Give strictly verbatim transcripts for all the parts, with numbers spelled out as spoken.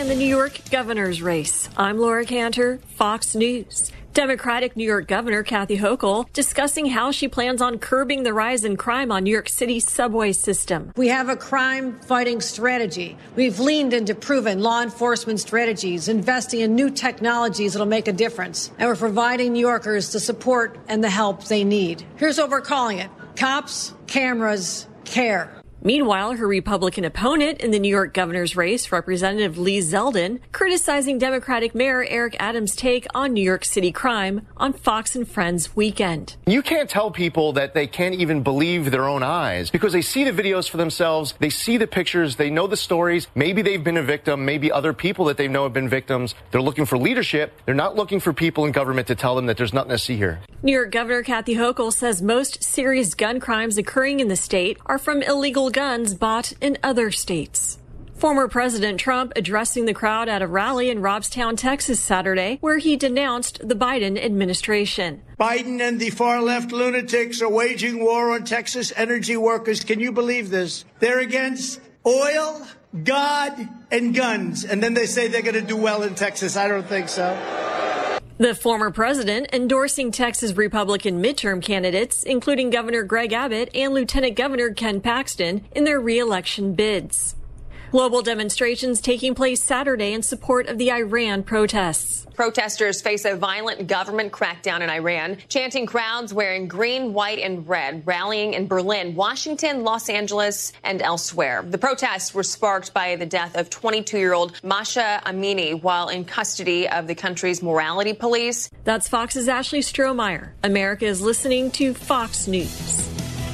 in the New York governor's race. I'm Laura Cantor, Fox News. Democratic New York Governor Kathy Hochul discussing how she plans on curbing the rise in crime on New York City's subway system. We have a crime-fighting strategy. We've leaned into proven law enforcement strategies, investing in new technologies that'll make a difference. And we're providing New Yorkers the support and the help they need. Here's what we're calling it: cops, cameras, care. Meanwhile, her Republican opponent in the New York governor's race, Representative Lee Zeldin, criticizing Democratic Mayor Eric Adams' take on New York City crime on Fox and Friends Weekend. You can't tell people that they can't even believe their own eyes because they see the videos for themselves, they see the pictures, they know the stories. Maybe they've been a victim, maybe other people that they know have been victims. They're looking for leadership. They're not looking for people in government to tell them that there's nothing to see here. New York Governor Kathy Hochul says most serious gun crimes occurring in the state are from illegal guns bought in other states. Former President Trump addressing the crowd at a rally in Robstown, Texas Saturday, where he denounced the Biden administration. Biden and the far-left lunatics are waging war on Texas energy workers. Can you believe this? They're against oil, God, and guns. And then they say they're going to do well in Texas. I don't think so. The former president endorsing Texas Republican midterm candidates, including Governor Greg Abbott and Lieutenant Governor Ken Paxton, in their re-election bids. Global demonstrations taking place Saturday in support of the Iran protests. Protesters face a violent government crackdown in Iran, chanting crowds wearing green, white, and red, rallying in Berlin, Washington, Los Angeles, and elsewhere. The protests were sparked by the death of twenty-two-year-old Masha Amini while in custody of the country's morality police. That's Fox's Ashley Strohmeyer. America is listening to Fox News.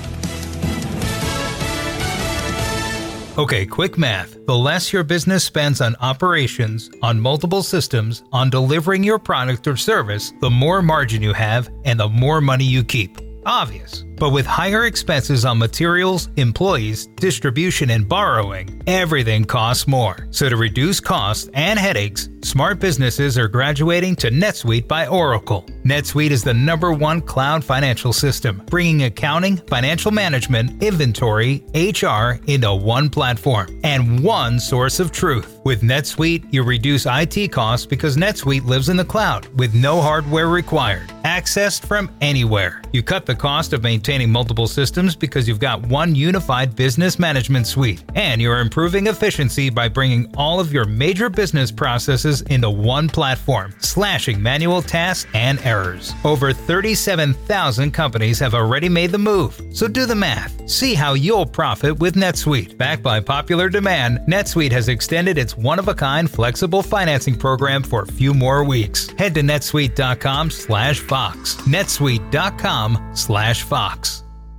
Okay, quick math. The less your business spends on operations, on multiple systems, on delivering your product or service, the more margin you have and the more money you keep. Obvious. But with higher expenses on materials, employees, distribution, and borrowing, everything costs more. So to reduce costs and headaches, smart businesses are graduating to NetSuite by Oracle. NetSuite is the number one cloud financial system, bringing accounting, financial management, inventory, H R into one platform and one source of truth. With NetSuite, you reduce I T costs because NetSuite lives in the cloud with no hardware required, accessed from anywhere. You cut the cost of maintaining multiple systems because you've got one unified business management suite, and you're improving efficiency by bringing all of your major business processes into one platform, slashing manual tasks and errors. Over thirty-seven thousand companies have already made the move, so do the math. See how you'll profit with NetSuite. Backed by popular demand, NetSuite has extended its one-of-a-kind flexible financing program for a few more weeks. Head to netsuite.com slash Fox. netsuite.com slash Fox.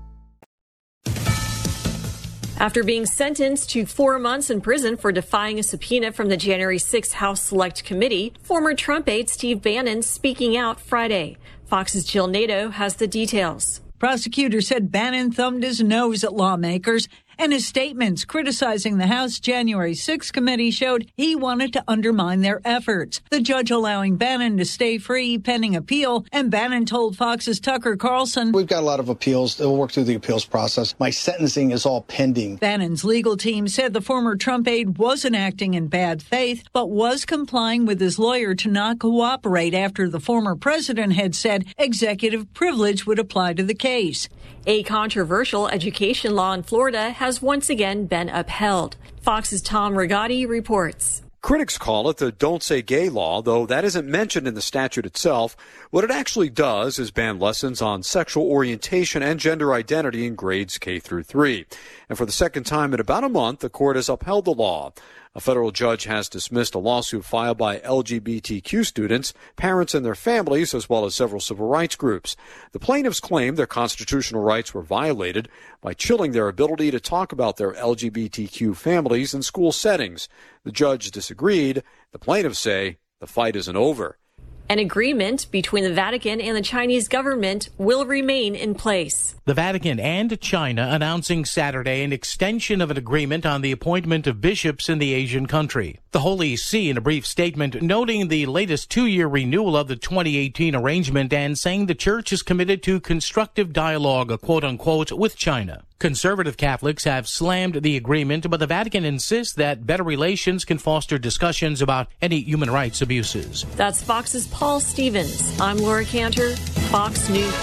After being sentenced to four months in prison for defying a subpoena from the January sixth House Select Committee, former Trump aide Steve Bannon speaking out Friday. Fox's Jill Nato has the details. Prosecutors said Bannon thumbed his nose at lawmakers, and his statements criticizing the House January sixth committee showed he wanted to undermine their efforts. The judge allowing Bannon to stay free pending appeal, and Bannon told Fox's Tucker Carlson, "We've got a lot of appeals. We'll work through the appeals process. My sentencing is all pending." Bannon's legal team said the former Trump aide wasn't acting in bad faith, but was complying with his lawyer to not cooperate after the former president had said executive privilege would apply to the case. A controversial education law in Florida has once again been upheld. Fox's Tom Rigotti reports. Critics call it the Don't Say Gay law, though that isn't mentioned in the statute itself. What it actually does is ban lessons on sexual orientation and gender identity in grades K through three. And for the second time in about a month, the court has upheld the law. A federal judge has dismissed a lawsuit filed by L G B T Q students, parents and their families, as well as several civil rights groups. The plaintiffs claim their constitutional rights were violated by chilling their ability to talk about their L G B T Q families in school settings. The judge disagreed. The plaintiffs say the fight isn't over. An agreement between the Vatican and the Chinese government will remain in place. The Vatican and China announcing Saturday an extension of an agreement on the appointment of bishops in the Asian country. The Holy See in a brief statement noting the latest two-year renewal of the twenty eighteen arrangement and saying the church is committed to constructive dialogue, quote-unquote, with China. Conservative Catholics have slammed the agreement, but the Vatican insists that better relations can foster discussions about any human rights abuses. That's Fox's Paul Stevens. I'm Laura Cantor, Fox News.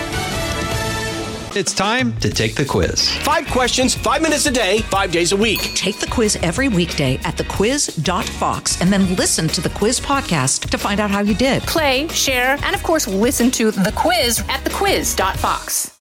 It's time to take the quiz. Five questions, five minutes a day, five days a week. Take the quiz every weekday at the quiz dot fox and then listen to the quiz podcast to find out how you did. Play, share, and of course, listen to The Quiz at the quiz dot fox.